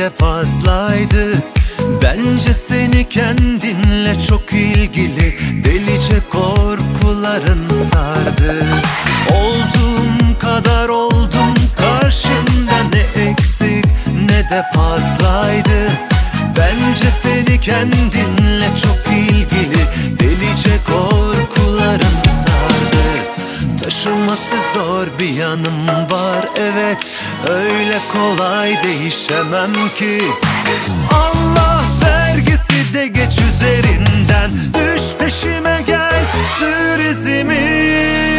de fazlaydı. Bence seni kendinle çok ilgili delice korkuların sardı. Olduğum kadar oldum karşında, ne eksik ne de fazlaydı. Bence seni kendinle çok ilgili delice korkuların sardı. Taşıması zor bir yanım var, evet, öyle kolay değişemem ki. Allah vergisi de geç üzerinden, düş peşime gel, sür izimi.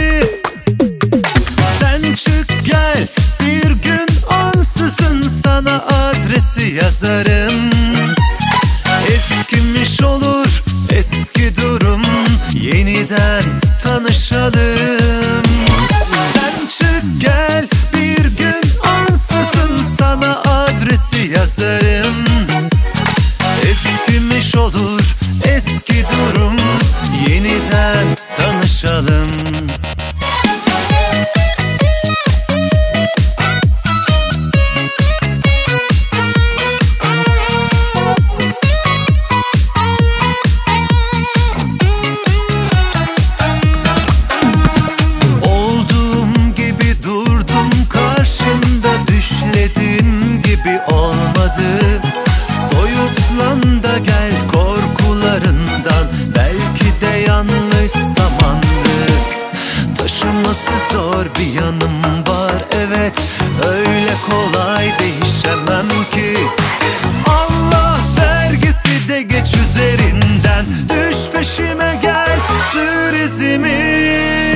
Sen çık gel, bir gün ansızın sana adresi yazarım. Eskimiş olur eski durum, yeniden tanışalım. Sen çık gel, bir gün ansızın sana adresi yazarım. Eskimiş olur eski durum, yeniden tanışalım. Soyutlan da gel korkularından, belki de yanlış zamandı. Taşıması zor bir yanım var, evet, öyle kolay değişemem ki. Allah vergisi de geç üzerinden, düş peşime gel, sür izimi.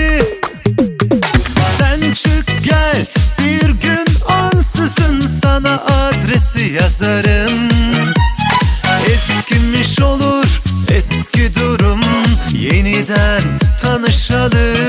Sen çık gel, bir gün ansızın sana adresi yazarım. Eskimiş olur eski durum, yeniden tanışalım.